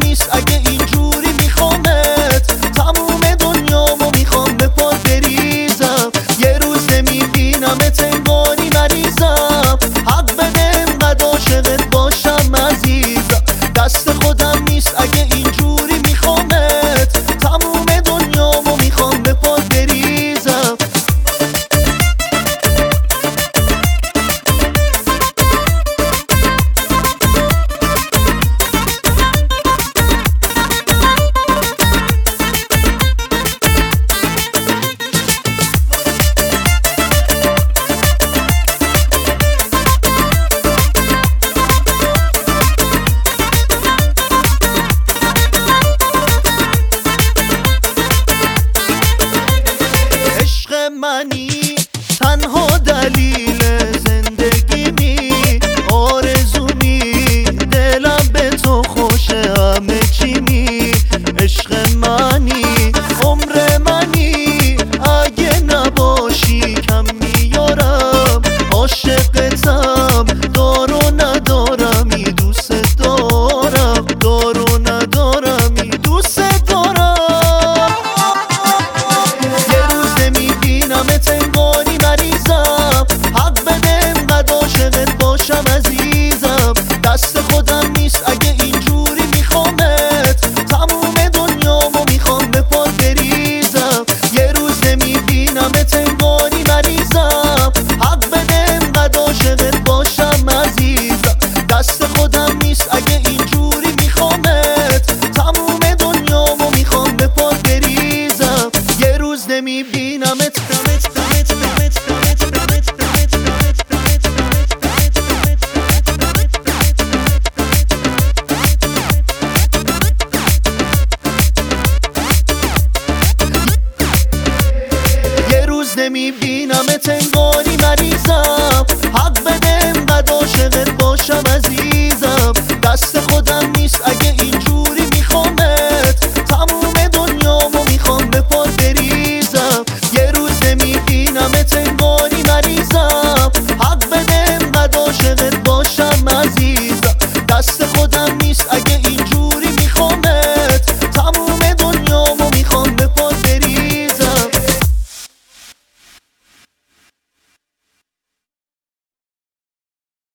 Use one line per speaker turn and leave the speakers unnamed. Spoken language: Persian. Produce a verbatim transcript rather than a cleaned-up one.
نیست اگه اینجوری میخوامت، تموم دنیامو میخوام به پات بریزم. یه روز نمیبینمت انگاری مریضم، حق بده انقدر عاشقت باشم عزیزم. دست خودم نیست اگه اینجوری میخوامت، تموم دنیامو میخوام به پات بریزم. منی تنها دلیل زندگیمی، آرزومی دلم به تو خوشه همه چیمی. عشق منی عمر منی، اگه نباشی کم میارم. عاشقتم دار و ندارمی، دوست دارم دار و ندارمی، دوست دارم. نمیبینمت انگاری مریضم، حق بده انقدر عاشقت باشم عزیزم. دست خودم نیست اگه اینجوری میخوامت، تموم دنیامو میخوام به پات بریزم. یه روز نمیبینمت انگاری مریضم، حق بده انقدر عاشقت باشم عزیزم. دست خودم نیست اگه اینجوری میخوامت، تموم دنیامو میخوام به پات بریزم. یه روز نمیبینمت نمیبینمت انگار